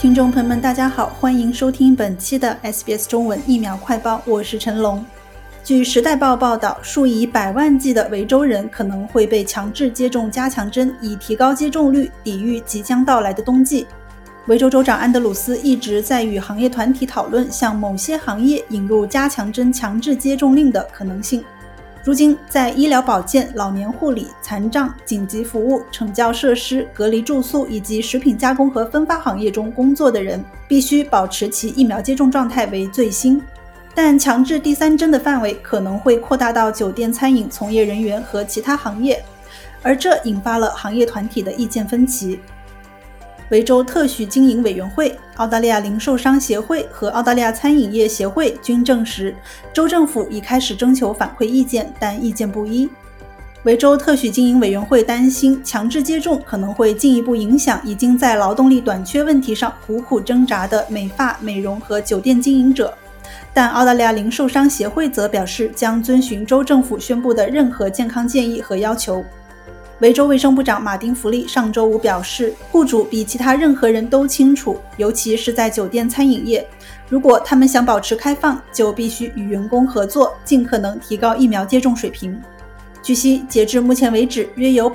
听众朋友们大家好，欢迎收听本期的 SBS 中文疫苗快报，我是陈龙。据时代报报道，数以百万计的维州人可能会被强制接种加强针，以提高接种率，抵御即将到来的冬季。维州州长安德鲁斯一直在与行业团体讨论向某些行业引入加强针强制接种令的可能性。如今，在医疗保健、老年护理、残障、紧急服务、惩教设施、隔离住宿以及食品加工和分发行业中工作的人，必须保持其疫苗接种状态为最新。但强制第三针的范围可能会扩大到酒店餐饮从业人员和其他行业，而这引发了行业团体的意见分歧。维州特许经营委员会、澳大利亚零售商协会和澳大利亚餐饮业协会均证实，州政府已开始征求反馈意见，但意见不一。维州特许经营委员会担心强制接种可能会进一步影响已经在劳动力短缺问题上苦苦挣扎的美发、美容和酒店经营者，但澳大利亚零售商协会则表示将遵循州政府宣布的任何健康建议和要求。维州卫生部长马丁·弗利上周五表示，雇主比其他任何人都清楚，尤其是在酒店餐饮业，如果他们想保持开放，就必须与员工合作，尽可能提高疫苗接种水平。据悉，截至目前为止，约有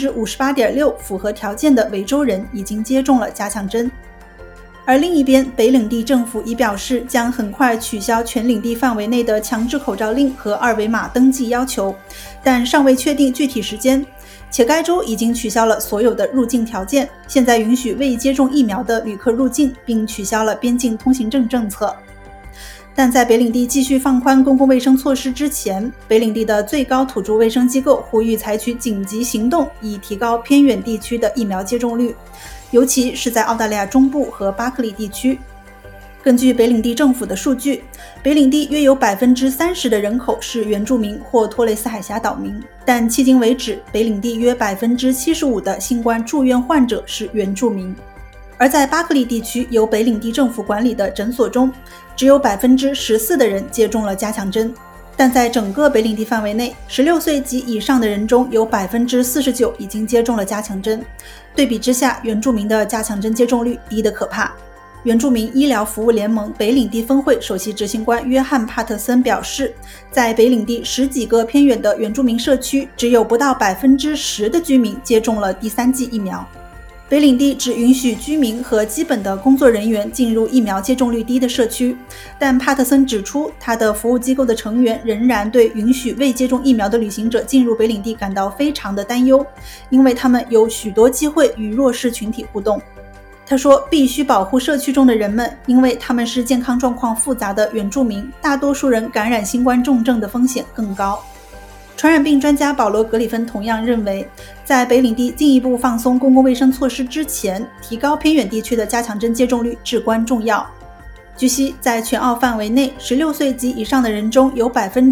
58.6% 符合条件的维州人已经接种了加强针。而另一边，北领地政府已表示将很快取消全领地范围内的强制口罩令和二维码登记要求，但尚未确定具体时间。且该州已经取消了所有的入境条件，现在允许未接种疫苗的旅客入境，并取消了边境通行证政策。但在北领地继续放宽公共卫生措施之前，北领地的最高土著卫生机构呼吁采取紧急行动，以提高偏远地区的疫苗接种率，尤其是在澳大利亚中部和巴克利地区。根据北领地政府的数据，北领地约有 30% 的人口是原住民或托雷斯海峡岛民，但迄今为止，北领地约 75% 的新冠住院患者是原住民。而在巴克利地区由北领地政府管理的诊所中，只有 14% 的人接种了加强针。但在整个北领地范围内，16岁及以上的人中有 49% 已经接种了加强针。对比之下，原住民的加强针接种率低得可怕。原住民医疗服务联盟北领地分会首席执行官约翰·帕特森表示，在北领地10几个偏远的原住民社区，只有不到 10% 的居民接种了第3剂疫苗。北领地只允许居民和基本的工作人员进入疫苗接种率低的社区，但帕特森指出，他的服务机构的成员仍然对允许未接种疫苗的旅行者进入北领地感到非常的担忧，因为他们有许多机会与弱势群体互动。他说，必须保护社区中的人们，因为他们是健康状况复杂的原住民，大多数人感染新冠重症的风险更高。传染病专家保罗·格里芬同样认为，在北领地进一步放松公共卫生措施之前，提高偏远地区的加强针接种率至关重要。据悉，在全澳范围内，16岁及以上的人中有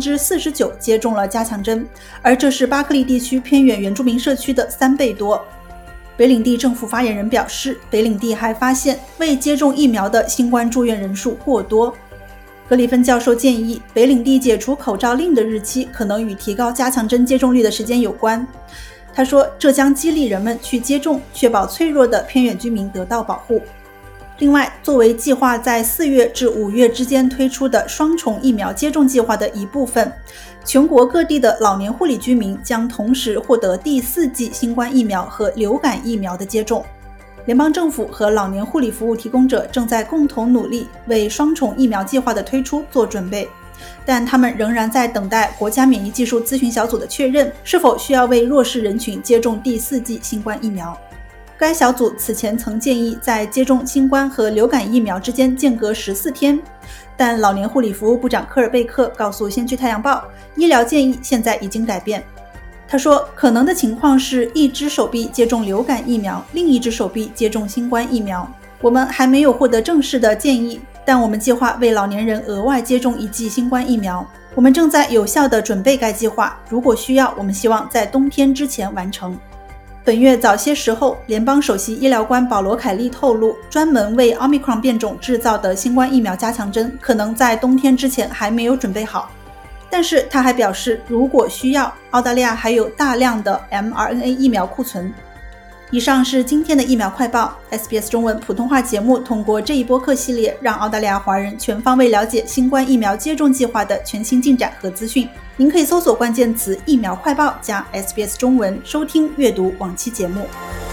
49% 接种了加强针，而这是巴克利地区偏远原住民社区的3倍多。北领地政府发言人表示，北领地还发现未接种疫苗的新冠住院人数过多。格里芬教授建议，北领地解除口罩令的日期可能与提高加强针接种率的时间有关。他说，这将激励人们去接种，确保脆弱的偏远居民得到保护。另外，作为计划在4月至5月之间推出的双重疫苗接种计划的一部分，全国各地的老年护理居民将同时获得第4剂新冠疫苗和流感疫苗的接种。联邦政府和老年护理服务提供者正在共同努力为双重疫苗计划的推出做准备，但他们仍然在等待国家免疫技术咨询小组的确认，是否需要为弱势人群接种第4剂新冠疫苗。该小组此前曾建议在接种新冠和流感疫苗之间间隔14天，但老年护理服务部长科尔贝克告诉先驱太阳报，医疗建议现在已经改变。他说，可能的情况是一只手臂接种流感疫苗，另一只手臂接种新冠疫苗。我们还没有获得正式的建议，但我们计划为老年人额外接种1剂新冠疫苗。我们正在有效地准备该计划，如果需要，我们希望在冬天之前完成。本月早些时候，联邦首席医疗官保罗·凯利透露，专门为 Omicron 变种制造的新冠疫苗加强针可能在冬天之前还没有准备好。但是他还表示，如果需要，澳大利亚还有大量的 mRNA 疫苗库存。 以上是今天的疫苗快报。SBS 中文普通话节目通过这一播客系列，让澳大利亚华人全方位了解新冠疫苗接种计划的全新进展和资讯。您可以搜索关键词"疫苗快报"加 SBS 中文收听阅读往期节目。